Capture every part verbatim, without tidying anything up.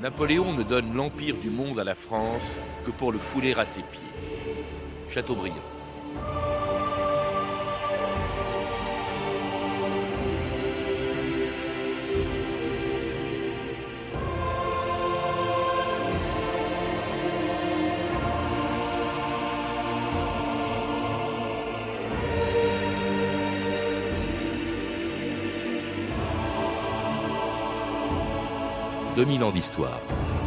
Napoléon ne donne l'empire du monde à la France que pour le fouler à ses pieds. Chateaubriand. deux mille ans d'histoire.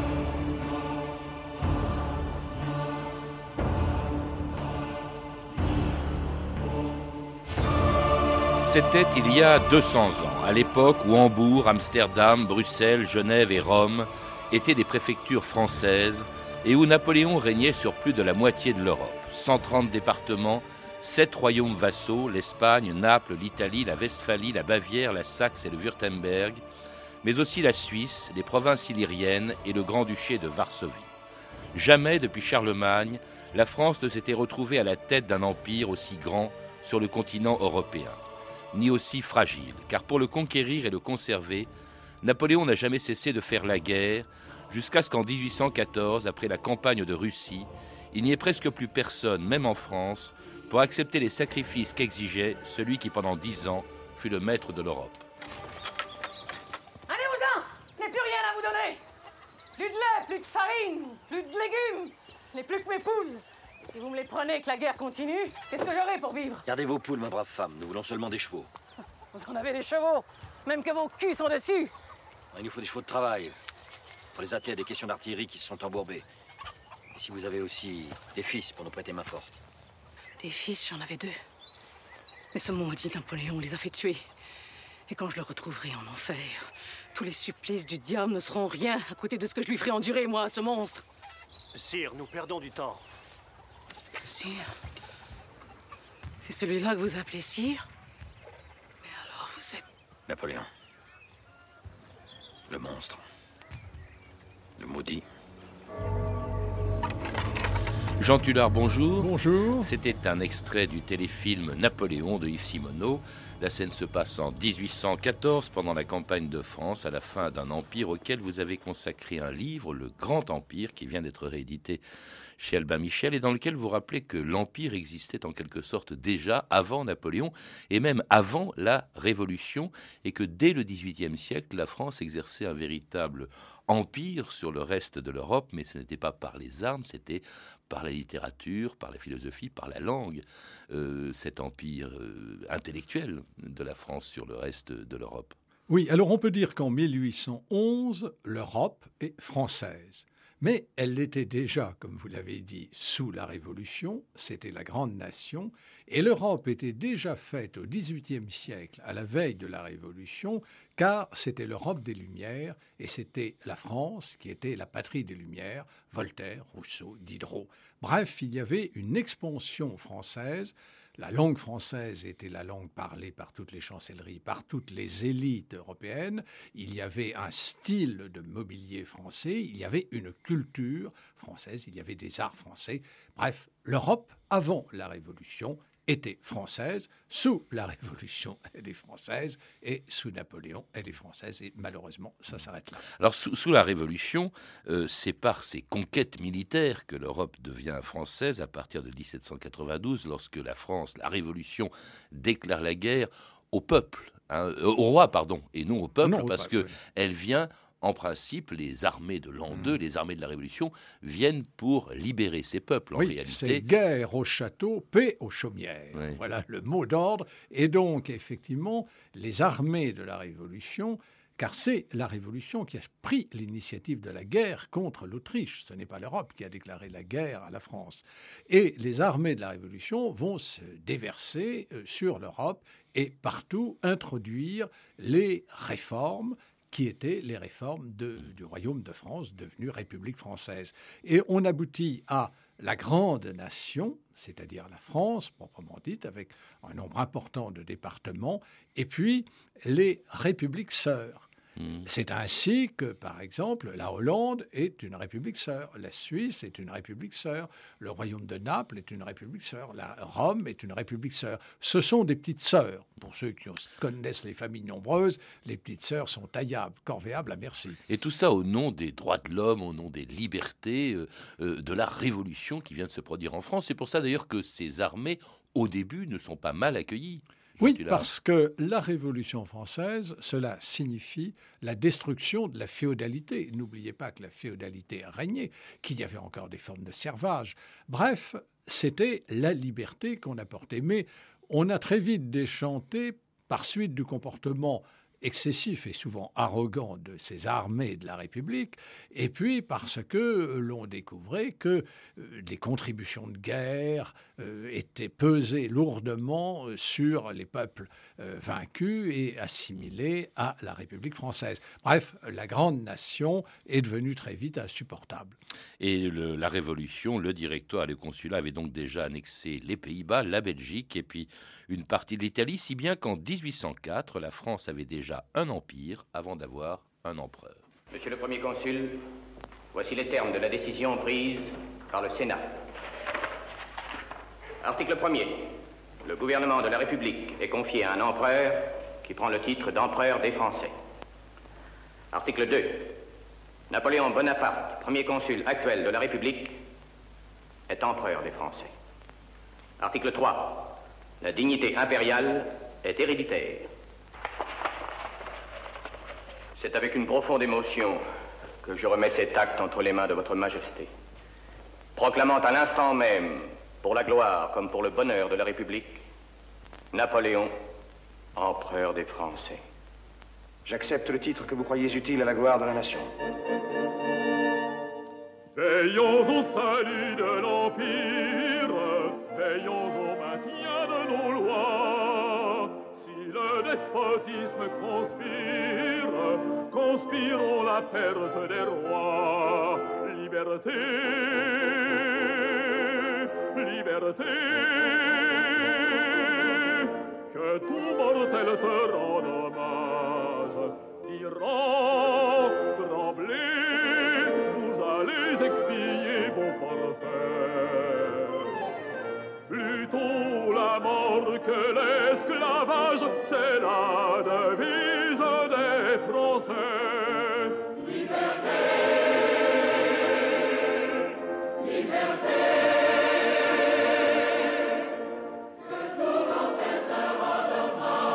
C'était il y a deux cents ans, à l'époque où Hambourg, Amsterdam, Bruxelles, Genève et Rome étaient des préfectures françaises et où Napoléon régnait sur plus de la moitié de l'Europe. cent trente départements, sept royaumes vassaux, l'Espagne, Naples, l'Italie, la Westphalie, la Bavière, la Saxe et le Wurtemberg, mais aussi la Suisse, les provinces illyriennes et le Grand-Duché de Varsovie. Jamais, depuis Charlemagne, la France ne s'était retrouvée à la tête d'un empire aussi grand sur le continent européen, ni aussi fragile, car pour le conquérir et le conserver, Napoléon n'a jamais cessé de faire la guerre, jusqu'à ce qu'en dix-huit cent quatorze, après la campagne de Russie, il n'y ait presque plus personne, même en France, pour accepter les sacrifices qu'exigeait celui qui, pendant dix ans, fut le maître de l'Europe. Plus de lait, plus de farine, plus de légumes. Je n'ai plus que mes poules. Si vous me les prenez et que la guerre continue, qu'est-ce que j'aurai pour vivre? Gardez vos poules, ma brave femme. Nous voulons seulement des chevaux. Vous en avez des chevaux, même que vos culs sont dessus. Il nous faut des chevaux de travail. Pour les atteler à des questions d'artillerie qui se sont embourbées. Et si vous avez aussi des fils pour nous prêter main forte. Des fils, j'en avais deux. Mais ce maudit Napoléon les a fait tuer. Et quand je le retrouverai en enfer, tous les supplices du diable ne seront rien à côté de ce que je lui ferai endurer, moi, à ce monstre. Sire, nous perdons du temps. Sire? C'est celui-là que vous appelez sire? Mais alors, vous êtes... Napoléon. Le monstre. Le maudit. Jean Tullard, bonjour. Bonjour. C'était un extrait du téléfilm Napoléon de Yves Simoneau. La scène se passe en dix-huit cent quatorze, pendant la campagne de France, à la fin d'un empire auquel vous avez consacré un livre, Le Grand Empire, qui vient d'être réédité chez Albin Michel, et dans lequel vous rappelez que l'Empire existait en quelque sorte déjà avant Napoléon, et même avant la Révolution, et que dès le dix-huitième siècle, la France exerçait un véritable empire sur le reste de l'Europe, mais ce n'était pas par les armes, c'était par la littérature, par la philosophie, par la langue, euh, cet empire euh, intellectuel de la France sur le reste de l'Europe. Oui, alors on peut dire qu'en mille huit cent onze, l'Europe est française. Mais elle l'était déjà, comme vous l'avez dit, sous la Révolution, c'était la grande nation, et l'Europe était déjà faite au dix-huitième siècle, à la veille de la Révolution, car c'était l'Europe des Lumières, et c'était la France qui était la patrie des Lumières, Voltaire, Rousseau, Diderot. Bref, il y avait une expansion française. La langue française était la langue parlée par toutes les chancelleries, par toutes les élites européennes. Il y avait un style de mobilier français, il y avait une culture française, il y avait des arts français. Bref, l'Europe, avant la Révolution, était française. Sous la Révolution, elle est française. Et sous Napoléon, elle est française. Et malheureusement, ça s'arrête là. Alors, sous, sous la Révolution, euh, c'est par ces conquêtes militaires que l'Europe devient française à partir de dix-sept cent quatre-vingt-douze, lorsque la France, la Révolution, déclare la guerre au peuple, hein, euh, au roi, pardon, et non au peuple, non, parce qu'elle oui. vient... En principe, les armées de l'an deux, mmh. les armées de la Révolution, viennent pour libérer ces peuples, en oui, réalité. C'est guerre au château, paix aux chaumières. Oui. Voilà le mot d'ordre. Et donc, effectivement, les armées de la Révolution, car c'est la Révolution qui a pris l'initiative de la guerre contre l'Autriche. Ce n'est pas l'Europe qui a déclaré la guerre à la France. Et les armées de la Révolution vont se déverser sur l'Europe et partout introduire les réformes qui étaient les réformes de, du Royaume de France, devenu République française. Et on aboutit à la grande nation, c'est-à-dire la France, proprement dite, avec un nombre important de départements, et puis les républiques sœurs. Mmh. C'est ainsi que, par exemple, la Hollande est une république sœur, la Suisse est une république sœur, le royaume de Naples est une république sœur, la Rome est une république sœur. Ce sont des petites sœurs. Pour ceux qui connaissent les familles nombreuses, les petites sœurs sont taillables, corvéables à merci. Et tout ça au nom des droits de l'homme, au nom des libertés, euh, euh, de la révolution qui vient de se produire en France. C'est pour ça d'ailleurs que ces armées, au début, ne sont pas mal accueillies. Oui, parce que la Révolution française, cela signifie la destruction de la féodalité. N'oubliez pas que la féodalité a régné, qu'il y avait encore des formes de servage. Bref, c'était la liberté qu'on apportait. Mais on a très vite déchanté, par suite du comportement excessif et souvent arrogant de ces armées de la République, et puis parce que l'on découvrait que euh, les contributions de guerre euh, étaient pesées lourdement sur les peuples euh, vaincus et assimilés à la République française. Bref, la grande nation est devenue très vite insupportable. Et le, la Révolution, le Directoire et le Consulat avaient donc déjà annexé les Pays-Bas, la Belgique et puis une partie de l'Italie, si bien qu'en dix-huit cent quatre, la France avait déjà un empire avant d'avoir un empereur. Monsieur le Premier Consul, voici les termes de la décision prise par le Sénat. Article premier. Le gouvernement de la République est confié à un empereur qui prend le titre d'empereur des Français. Article deux. Napoléon Bonaparte, premier consul actuel de la République, est empereur des Français. Article trois. La dignité impériale est héréditaire. C'est avec une profonde émotion que je remets cet acte entre les mains de votre Majesté, proclamant à l'instant même, pour la gloire comme pour le bonheur de la République, Napoléon, empereur des Français. J'accepte le titre que vous croyez utile à la gloire de la nation. Veillons au salut de l'Empire, veillons au maintien de nos lois. Si le despotisme conspire, conspirons la perte des rois. Liberté, liberté, que tout mortel te rende hommage. Tyran, tremblez, vous allez expier vos forfaits. Plutôt la mort que l'esclavage, c'est la devise des Français. Liberté, liberté, que tout mortel te rende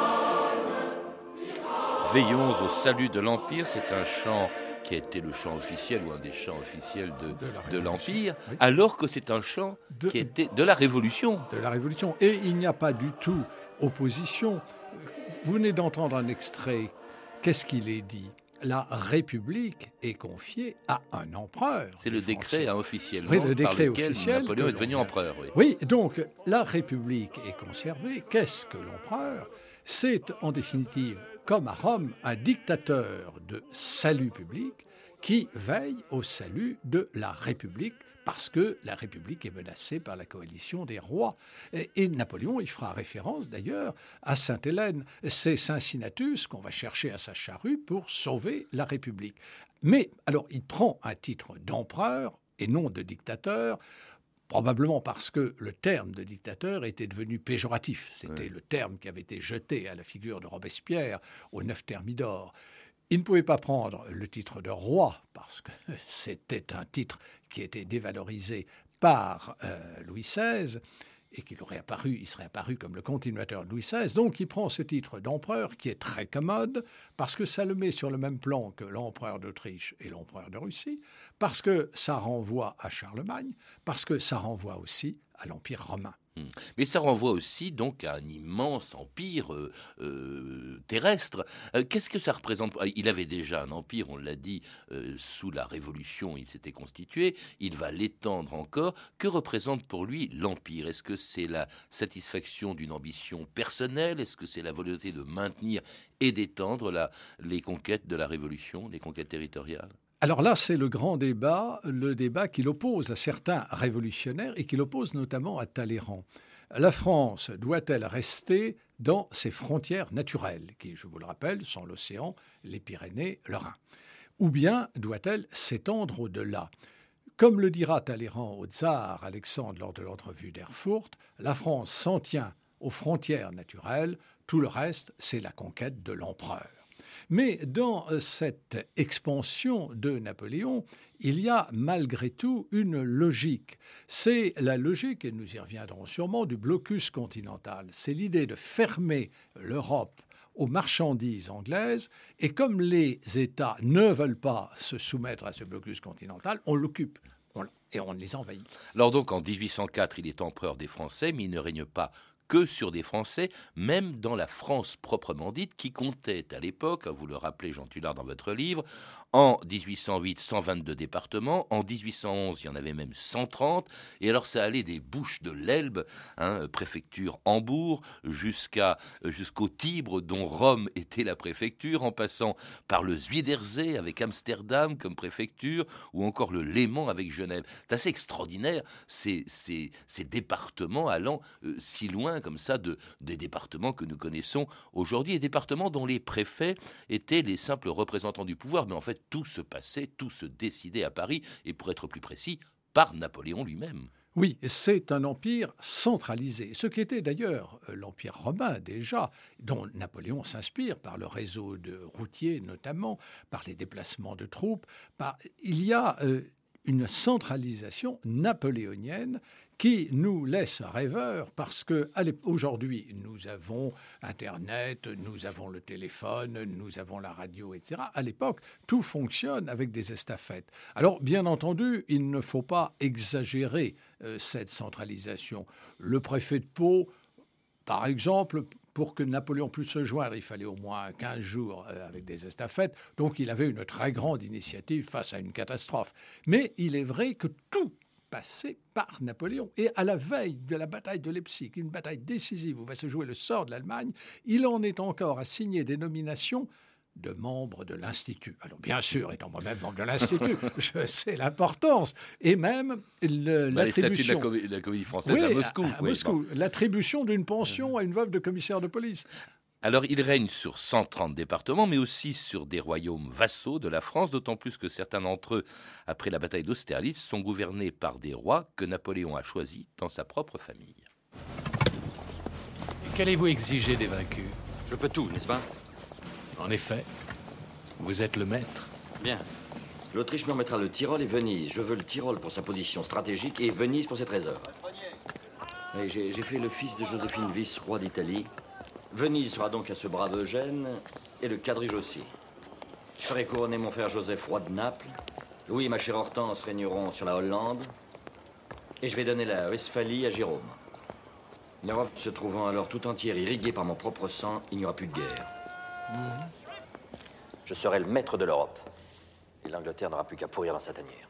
hommage. Veillons au salut de l'Empire, c'est un chant qui a été le chant officiel ou un des chants officiels de, de, de l'Empire, oui. Alors que c'est un chant de, qui était de la Révolution. De la Révolution. Et il n'y a pas du tout opposition. Vous venez d'entendre un extrait. Qu'est-ce qu'il est dit ? La République est confiée à un empereur. C'est le décret hein, officiellement oui, le décret par lequel officiel Napoléon est devenu empereur. Oui. oui, donc la République est conservée. Qu'est-ce que l'empereur ? C'est en définitive, comme à Rome, un dictateur de salut public qui veille au salut de la République parce que la République est menacée par la coalition des rois. Et, et Napoléon, il fera référence d'ailleurs à Sainte-Hélène. C'est Cincinnatus qu'on va chercher à sa charrue pour sauver la République. Mais alors, il prend un titre d'empereur et non de dictateur, probablement parce que le terme de dictateur était devenu péjoratif. C'était ouais. le terme qui avait été jeté à la figure de Robespierre au neuf Thermidor. Il ne pouvait pas prendre le titre de roi parce que c'était un titre qui était dévalorisé par euh, Louis seize et qu'il aurait apparu, il serait apparu comme le continuateur de Louis seize. Donc il prend ce titre d'empereur qui est très commode parce que ça le met sur le même plan que l'empereur d'Autriche et l'empereur de Russie, parce que ça renvoie à Charlemagne, parce que ça renvoie aussi à l'Empire romain. Mais ça renvoie aussi donc à un immense empire euh, euh, terrestre. Euh, qu'est-ce que ça représente ? Il avait déjà un empire, on l'a dit, euh, sous la Révolution, il s'était constitué. Il va l'étendre encore. Que représente pour lui l'empire ? Est-ce que c'est la satisfaction d'une ambition personnelle ? Est-ce que c'est la volonté de maintenir et d'étendre la, les conquêtes de la Révolution, les conquêtes territoriales ? Alors là, c'est le grand débat, le débat qui l'oppose à certains révolutionnaires et qui l'oppose notamment à Talleyrand. la France doit-elle rester dans ses frontières naturelles, qui, je vous le rappelle, sont l'océan, les Pyrénées, le Rhin? Ou bien doit-elle s'étendre au-delà? Comme le dira Talleyrand au tsar Alexandre lors de l'entrevue d'Erfurt, la France s'en tient aux frontières naturelles, tout le reste, c'est la conquête de l'empereur. Mais dans cette expansion de Napoléon, il y a malgré tout une logique. C'est la logique, et nous y reviendrons sûrement, du blocus continental. C'est l'idée de fermer l'Europe aux marchandises anglaises, et comme les États ne veulent pas se soumettre à ce blocus continental, on l'occupe et on les envahit. Alors donc, en dix-huit cent quatre, il est empereur des Français, mais il ne règne pas que sur des Français, même dans la France proprement dite, qui comptait à l'époque, vous le rappelez Jean Tullard dans votre livre, en dix-huit cent huit, cent vingt-deux départements, en dix-huit cent onze, il y en avait même cent trente, et alors ça allait des Bouches de l'Elbe, hein, préfecture Hambourg, jusqu'à, jusqu'au Tibre, dont Rome était la préfecture, en passant par le Zuiderzee avec Amsterdam comme préfecture, ou encore le Léman avec Genève. C'est assez extraordinaire, ces, ces, ces départements allant euh, si loin comme ça de, des départements que nous connaissons aujourd'hui, et départements dont les préfets étaient les simples représentants du pouvoir, mais en fait tout se passait, tout se décidait à Paris, et pour être plus précis, par Napoléon lui-même. Oui, c'est un empire centralisé, ce qui était d'ailleurs l'empire romain déjà, dont Napoléon s'inspire par le réseau de routiers notamment, par les déplacements de troupes. Par... Il y a euh, une centralisation napoléonienne qui nous laisse rêveurs parce qu'aujourd'hui, nous avons Internet, nous avons le téléphone, nous avons la radio, et cetera. À l'époque, tout fonctionne avec des estafettes. Alors, bien entendu, il ne faut pas exagérer euh, cette centralisation. Le préfet de Pau, par exemple, pour que Napoléon puisse se joindre, il fallait au moins quinze jours euh, avec des estafettes. Donc, il avait une très grande initiative face à une catastrophe. Mais il est vrai que tout passé par Napoléon. Et à la veille de la bataille de Leipzig, une bataille décisive où va se jouer le sort de l'Allemagne, il en est encore à signer des nominations de membres de l'Institut. Alors bien sûr, étant moi-même membre de l'Institut, je sais l'importance. Et même le, bah, l'attribution... Les statuts de la, com- de la Comédie Française oui, à Moscou. À, à oui, Moscou. Bon. L'attribution d'une pension à une veuve de commissaire de police. Alors, il règne sur cent trente départements, mais aussi sur des royaumes vassaux de la France, d'autant plus que certains d'entre eux, après la bataille d'Austerlitz, sont gouvernés par des rois que Napoléon a choisis dans sa propre famille. Qu'allez-vous exiger des vaincus? Je peux tout, n'est-ce pas? En effet, vous êtes le maître. Bien. L'Autriche me remettra le Tyrol et Venise. Je veux le Tyrol pour sa position stratégique et Venise pour ses trésors. Et j'ai, j'ai fait le fils de Joséphine Vice, roi d'Italie. Venise sera donc à ce brave Eugène, et le quadrige aussi. Je ferai couronner mon frère Joseph, roi de Naples. Louis et ma chère Hortense régneront sur la Hollande. Et je vais donner la Westphalie à Jérôme. L'Europe se trouvant alors tout entière irriguée par mon propre sang, il n'y aura plus de guerre. Mmh. Je serai le maître de l'Europe. Et l'Angleterre n'aura plus qu'à pourrir dans sa tanière.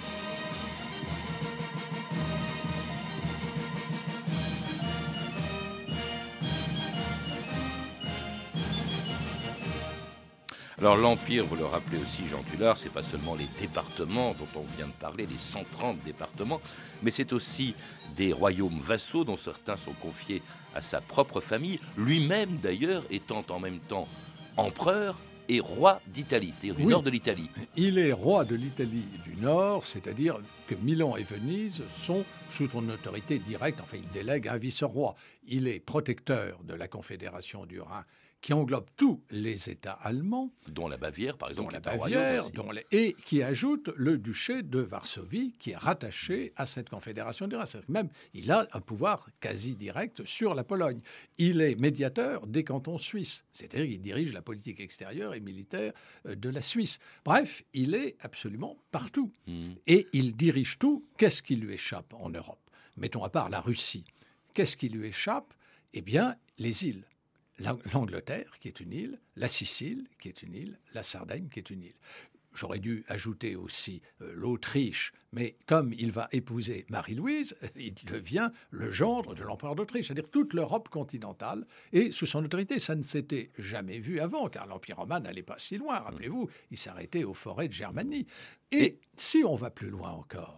Alors l'Empire, vous le rappelez aussi Jean Tullard, c'est pas seulement les départements dont on vient de parler, les cent trente départements, mais c'est aussi des royaumes vassaux dont certains sont confiés à sa propre famille, lui-même d'ailleurs étant en même temps empereur et roi d'Italie, c'est-à-dire du oui, nord de l'Italie. Il est roi de l'Italie du Nord, c'est-à-dire que Milan et Venise sont sous son autorité directe, enfin il délègue un vice-roi. Il est protecteur de la Confédération du Rhin, qui englobe tous les États allemands. Dont la Bavière, par exemple. Dont la Bavière, dont les, et qui ajoute le duché de Varsovie, qui est rattaché à cette confédération du Rhin. C'est-à-dire que même, il a un pouvoir quasi direct sur la Pologne. Il est médiateur des cantons suisses, c'est-à-dire qu'il dirige la politique extérieure et militaire de la Suisse. Bref, il est absolument partout. Mmh. Et il dirige tout. Qu'est-ce qui lui échappe en Europe? Mettons à part la Russie. Qu'est-ce qui lui échappe? Eh bien, les îles. L'Angleterre, qui est une île, la Sicile, qui est une île, la Sardaigne, qui est une île. J'aurais dû ajouter aussi euh, l'Autriche, mais comme il va épouser Marie-Louise, il devient le gendre de l'empereur d'Autriche, c'est-à-dire toute l'Europe continentale, et sous son autorité, ça ne s'était jamais vu avant, car l'Empire romain n'allait pas si loin, rappelez-vous, il s'arrêtait aux forêts de Germanie. Et, et si on va plus loin encore,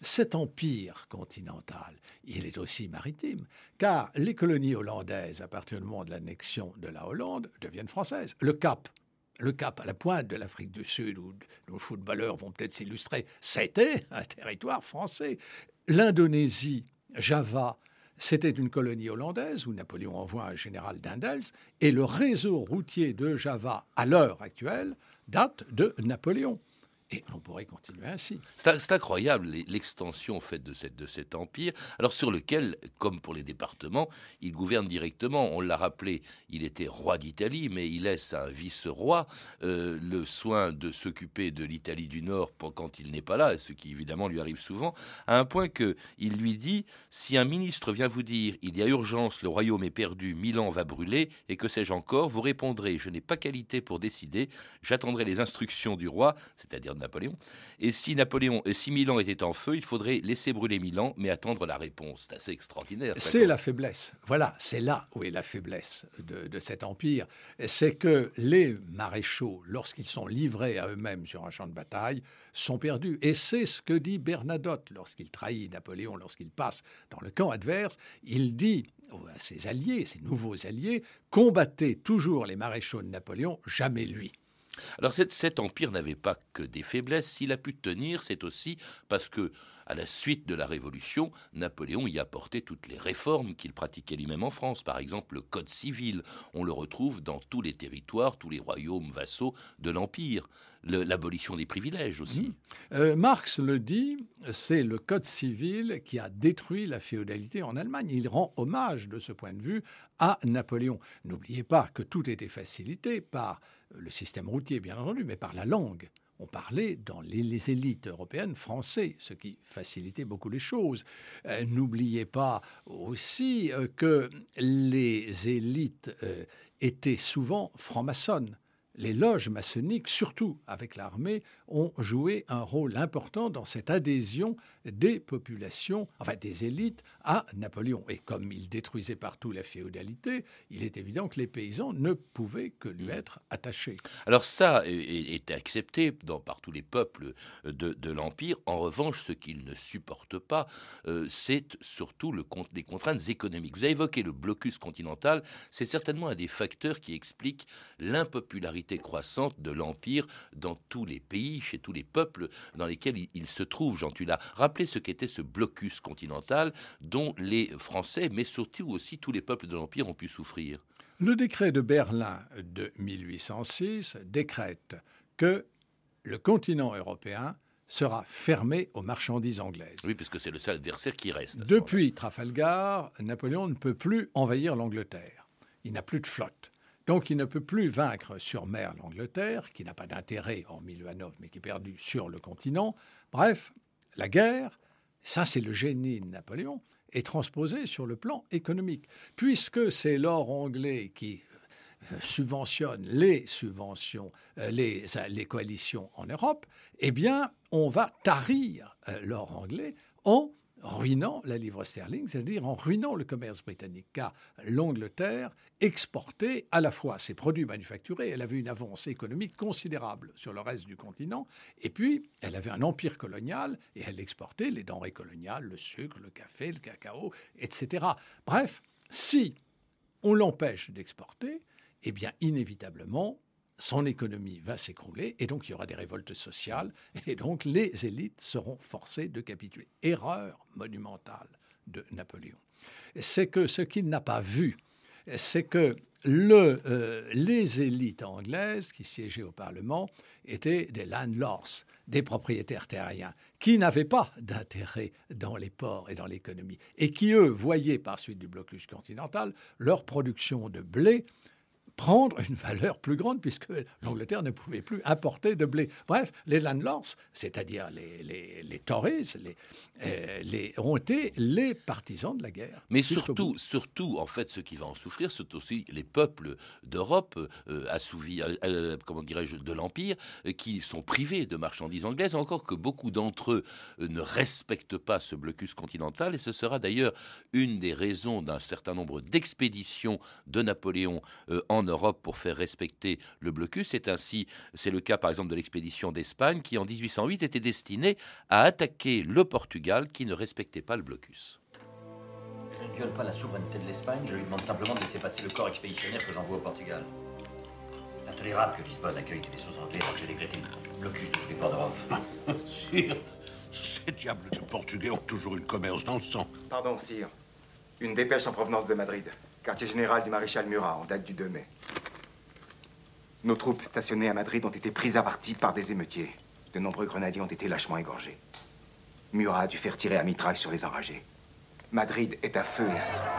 cet empire continental, il est aussi maritime, car les colonies hollandaises, à partir du moment de l'annexion de la Hollande, deviennent françaises. Le Cap, le Cap à la pointe de l'Afrique du Sud, où nos footballeurs vont peut-être s'illustrer, c'était un territoire français. L'Indonésie, Java, c'était une colonie hollandaise où Napoléon envoie un général d'Indels, et le réseau routier de Java, à l'heure actuelle, date de Napoléon. Et on pourrait continuer ainsi. C'est, c'est incroyable, l'extension en fait, de, cette, de cet empire, alors sur lequel, comme pour les départements, il gouverne directement. On l'a rappelé, il était roi d'Italie, mais il laisse à un vice-roi euh, le soin de s'occuper de l'Italie du Nord quand il n'est pas là, ce qui évidemment lui arrive souvent, à un point qu'il lui dit « Si un ministre vient vous dire « Il y a urgence, le royaume est perdu, Milan va brûler, et que sais-je encore ?» vous répondrez « Je n'ai pas qualité pour décider, j'attendrai les instructions du roi, c'est-à-dire Napoléon. Et si Napoléon, et si Milan était en feu, il faudrait laisser brûler Milan, mais attendre la réponse. » C'est assez extraordinaire. C'est la faiblesse. Voilà, c'est là où est la faiblesse de, de cet empire. C'est que les maréchaux, lorsqu'ils sont livrés à eux-mêmes sur un champ de bataille, sont perdus. Et c'est ce que dit Bernadotte lorsqu'il trahit Napoléon, lorsqu'il passe dans le camp adverse. Il dit à ses alliés, ses nouveaux alliés, combattez toujours les maréchaux de Napoléon, jamais lui. Alors cet, cet empire n'avait pas que des faiblesses. S'il a pu tenir, c'est aussi parce que, à la suite de la Révolution, Napoléon y a apporté toutes les réformes qu'il pratiquait lui-même en France. Par exemple, le Code civil, on le retrouve dans tous les territoires, tous les royaumes vassaux de l'Empire. Le, l'abolition des privilèges aussi. Mmh. Euh, Marx le dit, c'est le Code civil qui a détruit la féodalité en Allemagne. Il rend hommage, de ce point de vue, à Napoléon. N'oubliez pas que tout était facilité par le système routier, bien entendu, mais par la langue. On parlait dans les, les élites européennes français, ce qui facilitait beaucoup les choses. Euh, n'oubliez pas aussi euh, que les élites euh, étaient souvent francs-maçonnes. Les loges maçonniques, surtout avec l'armée, ont joué un rôle important dans cette adhésion des populations, enfin des élites, à Napoléon. Et comme il détruisait partout la féodalité, il est évident que les paysans ne pouvaient que lui être attachés. Alors ça est, est accepté dans, par tous les peuples de, de l'Empire. En revanche, ce qu'ils ne supportent pas, euh, c'est surtout le, les contraintes économiques. Vous avez évoqué le blocus continental. C'est certainement un des facteurs qui explique l'impopularité croissante de l'Empire dans tous les pays, chez tous les peuples dans lesquels il, il se trouve. Jean Tulla, rappelez ce qu'était ce blocus continental dont les Français, mais surtout aussi tous les peuples de l'Empire ont pu souffrir. Le décret de Berlin de mille huit cent six décrète que le continent européen sera fermé aux marchandises anglaises. Oui, puisque c'est le seul adversaire qui reste. Depuis Trafalgar, Napoléon ne peut plus envahir l'Angleterre. Il n'a plus de flotte. Donc, il ne peut plus vaincre sur mer l'Angleterre, qui n'a pas d'intérêt, hormis le Hanovre, mais qui est perdu sur le continent. Bref, la guerre, ça c'est le génie de Napoléon, est transposé sur le plan économique. Puisque c'est l'or anglais qui subventionne les subventions, les, les coalitions en Europe, eh bien, on va tarir l'or anglais en ruinant la livre sterling, c'est-à-dire en ruinant le commerce britannique, car l'Angleterre exportait à la fois ses produits manufacturés, elle avait une avance économique considérable sur le reste du continent, et puis elle avait un empire colonial, et elle exportait les denrées coloniales, le sucre, le café, le cacao, et cetera. Bref, si on l'empêche d'exporter, eh bien inévitablement, son économie va s'écrouler et donc il y aura des révoltes sociales et donc les élites seront forcées de capituler. Erreur monumentale de Napoléon. C'est que ce qu'il n'a pas vu, c'est que le, euh, les élites anglaises qui siégeaient au Parlement étaient des landlords, des propriétaires terriens, qui n'avaient pas d'intérêt dans les ports et dans l'économie et qui, eux, voyaient par suite du blocus continental leur production de blé prendre une valeur plus grande puisque l'Angleterre ne pouvait plus importer de blé. Bref, les landlords, c'est-à-dire les, les, les Tories, les, euh, les, ont été les partisans de la guerre. Mais surtout, surtout, en fait, ce qui va en souffrir, c'est aussi les peuples d'Europe euh, assouvis, euh, comment dirais-je, de l'Empire, euh, qui sont privés de marchandises anglaises, encore que beaucoup d'entre eux euh, ne respectent pas ce blocus continental. Et ce sera d'ailleurs une des raisons d'un certain nombre d'expéditions de Napoléon euh, en Europe pour faire respecter le blocus. C'est ainsi, c'est le cas par exemple de l'expédition d'Espagne qui en dix-huit cent huit était destinée à attaquer le Portugal qui ne respectait pas le blocus. Je ne viole pas la souveraineté de l'Espagne, je lui demande simplement de laisser passer le corps expéditionnaire que j'envoie au Portugal. Intolérable que Lisbonne accueille des vaisseaux anglais alors que j'ai décrété le blocus de tous les ports d'Europe. Sire, ces diables de Portugais ont toujours eu le commerce dans le sang. Pardon, sire. Une dépêche en provenance de Madrid, quartier général du maréchal Murat, en date du deux mai. Nos troupes stationnées à Madrid ont été prises à partie par des émeutiers. De nombreux grenadiers ont été lâchement égorgés. Murat a dû faire tirer à mitraille sur les enragés. Madrid est à feu et à sang.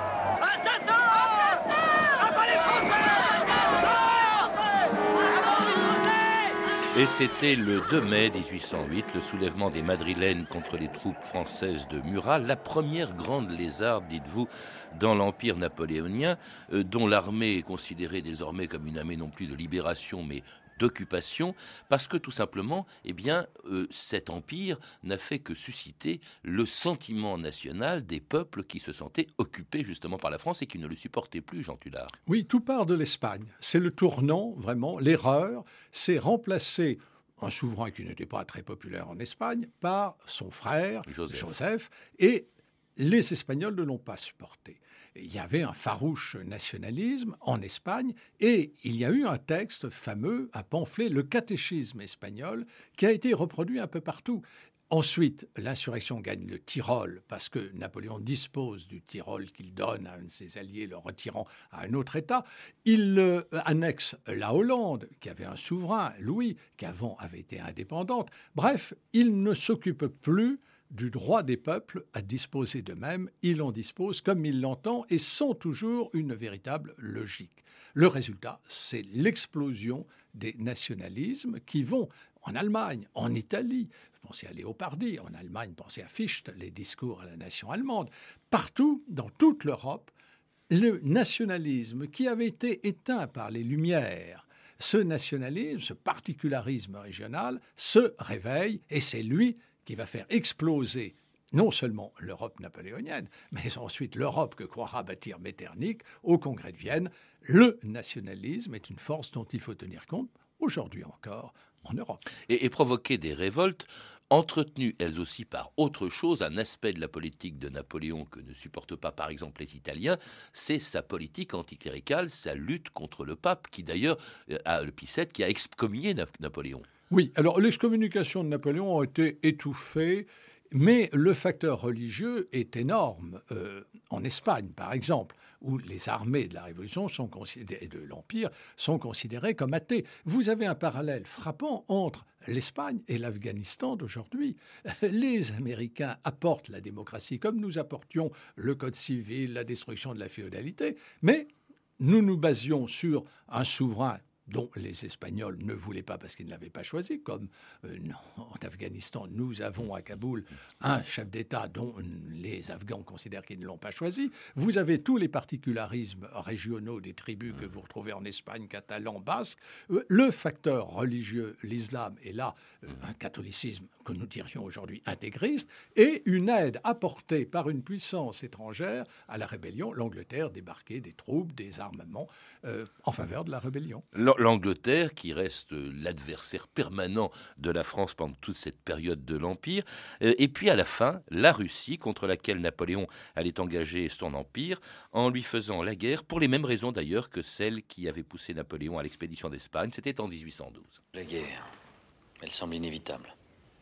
Et c'était le deux mai dix-huit cent huit, le soulèvement des Madrilènes contre les troupes françaises de Murat, la première grande lézarde, dites-vous, dans l'Empire napoléonien, euh, dont l'armée est considérée désormais comme une armée non plus de libération, mais d'occupation, parce que tout simplement, eh bien, euh, cet empire n'a fait que susciter le sentiment national des peuples qui se sentaient occupés justement par la France et qui ne le supportaient plus, Jean Tullard. Oui, tout part de l'Espagne. C'est le tournant, vraiment, l'erreur, c'est remplacer un souverain qui n'était pas très populaire en Espagne par son frère, Joseph, Joseph et les Espagnols ne l'ont pas supporté. Il y avait un farouche nationalisme en Espagne et il y a eu un texte fameux, un pamphlet, le catéchisme espagnol, qui a été reproduit un peu partout. Ensuite, l'insurrection gagne le Tyrol parce que Napoléon dispose du Tyrol qu'il donne à un de ses alliés, le retirant à un autre État. Il euh, annexe la Hollande, qui avait un souverain, Louis, qui avant avait été indépendante. Bref, il ne s'occupe plus du droit des peuples à disposer d'eux-mêmes. Il en dispose comme il l'entend et sans toujours une véritable logique. Le résultat, c'est l'explosion des nationalismes qui vont en Allemagne, en Italie. Pensez à Léopardi, en Allemagne, pensez à Fichte, les discours à la nation allemande. Partout, dans toute l'Europe, le nationalisme qui avait été éteint par les Lumières, ce nationalisme, ce particularisme régional se réveille et c'est lui qui va faire exploser non seulement l'Europe napoléonienne, mais ensuite l'Europe que croira bâtir Metternich au Congrès de Vienne. Le nationalisme est une force dont il faut tenir compte, aujourd'hui encore, en Europe. Et, et provoquer des révoltes entretenues, elles aussi, par autre chose, un aspect de la politique de Napoléon que ne supportent pas, par exemple, les Italiens, c'est sa politique anticléricale, sa lutte contre le pape, qui d'ailleurs, a le Pie sept, qui a excommunié Napoléon. Oui, alors l'excommunication de Napoléon a été étouffée, mais le facteur religieux est énorme. Euh, en Espagne, par exemple, où les armées de la Révolution sont considérées, de l'Empire sont considérées comme athées. Vous avez un parallèle frappant entre l'Espagne et l'Afghanistan d'aujourd'hui. Les Américains apportent la démocratie comme nous apportions le Code civil, la destruction de la féodalité, mais nous nous basions sur un souverain dont les Espagnols ne voulaient pas parce qu'ils ne l'avaient pas choisi, comme euh, non, en Afghanistan, nous avons à Kaboul un chef d'État dont les Afghans considèrent qu'ils ne l'ont pas choisi. Vous avez tous les particularismes régionaux des tribus que vous retrouvez en Espagne, catalan, basque. Euh, le facteur religieux, l'islam, est là, euh, un catholicisme que nous dirions aujourd'hui intégriste, et une aide apportée par une puissance étrangère à la rébellion, l'Angleterre débarquait des troupes, des armements euh, en faveur de la rébellion. L'Angleterre, qui reste l'adversaire permanent de la France pendant toute cette période de l'Empire, et puis à la fin, la Russie, contre laquelle Napoléon allait engager son empire, en lui faisant la guerre, pour les mêmes raisons d'ailleurs que celles qui avaient poussé Napoléon à l'expédition d'Espagne, c'était en dix-huit cent douze. La guerre, elle semble inévitable.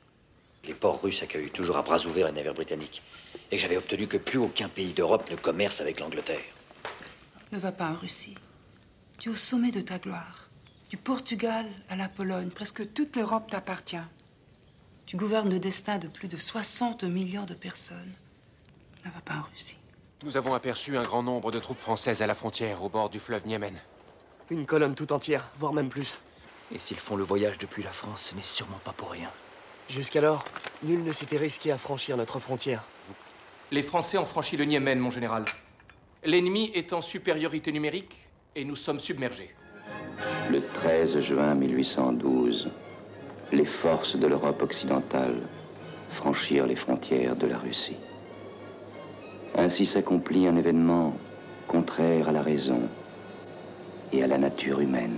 Les ports russes accueillent toujours à bras ouverts les navires britanniques, et que j'avais obtenu que plus aucun pays d'Europe ne commerce avec l'Angleterre. Ne va pas en Russie. Tu es au sommet de ta gloire. Du Portugal à la Pologne, presque toute l'Europe t'appartient. Tu gouvernes le destin de plus de soixante millions de personnes. Ne va pas en Russie. Nous avons aperçu un grand nombre de troupes françaises à la frontière, au bord du fleuve Niémen. Une colonne tout entière, voire même plus. Et s'ils font le voyage depuis la France, ce n'est sûrement pas pour rien. Jusqu'alors, nul ne s'était risqué à franchir notre frontière. Les Français ont franchi le Niémen, mon général. L'ennemi est en supériorité numérique et nous sommes submergés. Le treize juin mille huit cent douze, les forces de l'Europe occidentale franchirent les frontières de la Russie. Ainsi s'accomplit un événement contraire à la raison, et à la nature humaine.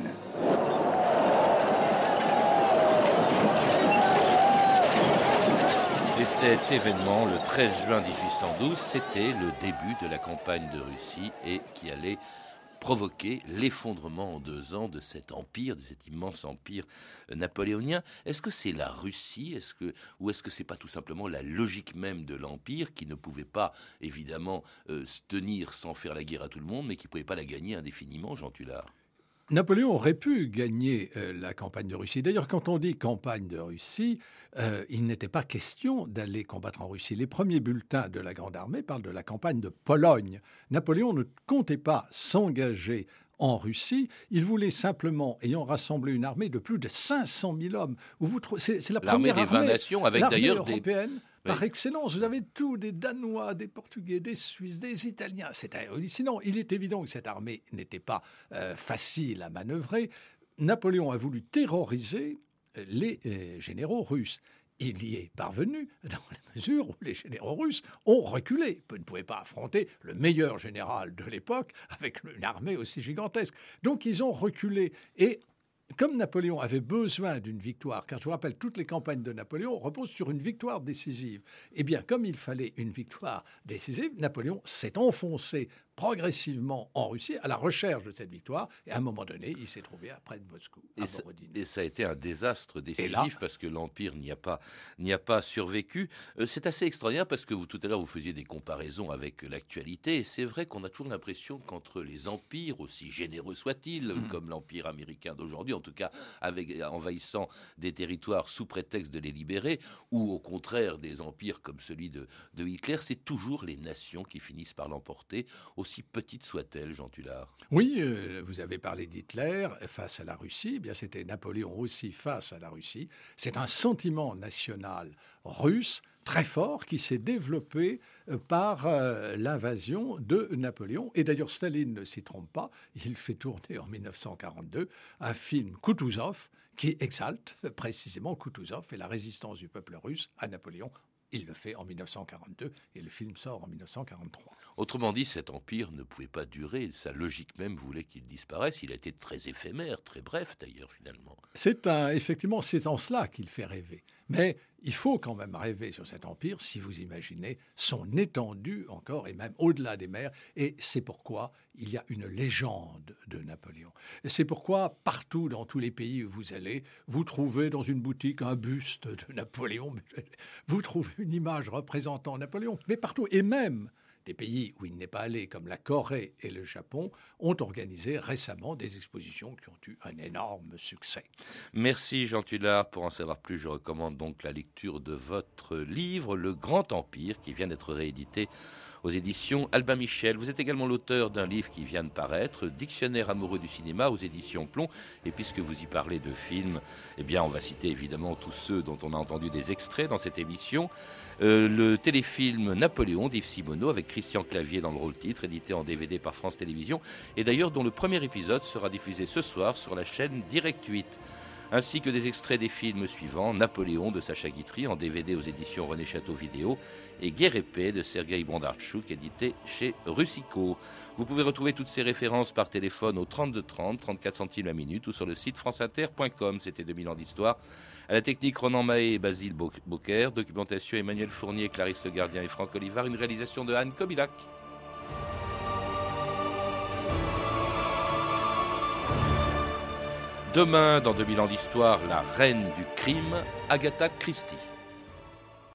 Et cet événement, le treize juin dix-huit cent douze, c'était le début de la campagne de Russie et qui allait provoquer l'effondrement en deux ans de cet empire, de cet immense empire napoléonien. Est-ce que c'est la Russie, est-ce que, ou est-ce que c'est pas tout simplement la logique même de l'empire qui ne pouvait pas, évidemment, euh, se tenir sans faire la guerre à tout le monde, mais qui ne pouvait pas la gagner indéfiniment, Jean Tullard ? Napoléon aurait pu gagner euh, la campagne de Russie. D'ailleurs, quand on dit campagne de Russie, euh, il n'était pas question d'aller combattre en Russie. Les premiers bulletins de la Grande Armée parlent de la campagne de Pologne. Napoléon ne comptait pas s'engager en Russie. Il voulait simplement, ayant rassemblé une armée de plus de cinq cent mille hommes, où vous trouvez, c'est, c'est la l'armée première des vingt armée, nations, avec d'ailleurs européenne. Des... Par oui. excellence, vous avez tout, des Danois, des Portugais, des Suisses, des Italiens. C'est hallucinant. Il est évident que cette armée n'était pas euh, facile à manœuvrer. Napoléon a voulu terroriser les euh, généraux russes. Il y est parvenu dans la mesure où les généraux russes ont reculé. Ils ne pouvaient pas affronter le meilleur général de l'époque avec une armée aussi gigantesque. Donc ils ont reculé. Et comme Napoléon avait besoin d'une victoire, car je vous rappelle, toutes les campagnes de Napoléon reposent sur une victoire décisive. Eh bien, comme il fallait une victoire décisive, Napoléon s'est enfoncé progressivement en Russie à la recherche de cette victoire. Et à un moment donné, il s'est trouvé près de Moscou, à et, ça, Borodine. et ça a été un désastre décisif là, parce que l'Empire n'y a pas, n'y a pas survécu. Euh, c'est assez extraordinaire parce que vous, tout à l'heure, vous faisiez des comparaisons avec l'actualité. Et c'est vrai qu'on a toujours l'impression qu'entre les empires, aussi généreux soient-ils, mmh. comme l'Empire américain d'aujourd'hui, en tout cas avec, envahissant des territoires sous prétexte de les libérer, ou au contraire des empires comme celui de, de Hitler, c'est toujours les nations qui finissent par l'emporter, aussi petites soient-elles, Jean Tullard. Oui, euh, vous avez parlé d'Hitler face à la Russie. Eh bien, c'était Napoléon aussi face à la Russie. C'est un sentiment national russe très fort qui s'est développé euh, par euh, l'invasion de Napoléon. Et d'ailleurs, Staline ne s'y trompe pas. Il fait tourner en dix-neuf cent quarante-deux un film Koutouzov qui exalte euh, précisément Koutouzov et la résistance du peuple russe à Napoléon. Il le fait en dix-neuf cent quarante-deux et le film sort en dix-neuf cent quarante-trois. Autrement dit, cet empire ne pouvait pas durer. Sa logique même voulait qu'il disparaisse. Il a été très éphémère, très bref d'ailleurs finalement. C'est un, effectivement, c'est en cela qu'il fait rêver. Mais il faut quand même rêver sur cet empire si vous imaginez son étendue encore et même au-delà des mers. Et c'est pourquoi il y a une légende de Napoléon. Et c'est pourquoi partout dans tous les pays où vous allez, vous trouvez dans une boutique un buste de Napoléon. Vous trouvez une image représentant Napoléon. Mais partout, et même des pays où il n'est pas allé, comme la Corée et le Japon, ont organisé récemment des expositions qui ont eu un énorme succès. Merci Jean Tullard. Pour en savoir plus, je recommande donc la lecture de votre livre, Le Grand Empire, qui vient d'être réédité aux éditions Albin Michel. Vous êtes également l'auteur d'un livre qui vient de paraître, Dictionnaire amoureux du cinéma, aux éditions Plomb. Et puisque vous y parlez de films, eh bien, on va citer évidemment tous ceux dont on a entendu des extraits dans cette émission. Euh, le téléfilm Napoléon d'Yves Simoneau, avec Christian Clavier dans le rôle-titre, édité en D V D par France Télévisions, et d'ailleurs dont le premier épisode sera diffusé ce soir sur la chaîne Direct huit. Ainsi que des extraits des films suivants, Napoléon de Sacha Guitry en D V D aux éditions René Château Vidéo et Guerre et Paix de Sergueï Bondartchouk, édité chez Russico. Vous pouvez retrouver toutes ces références par téléphone au trente-deux trente, trente-quatre centimes la minute ou sur le site franceinter point com. C'était deux mille ans d'histoire. À la technique, Ronan Mahé et Basile Beaucaire. Documentation, Emmanuel Fournier, Clarisse Le Gardien et Franck Olivard. Une réalisation de Anne Kobilac. Demain, dans deux mille ans d'histoire, la reine du crime, Agatha Christie.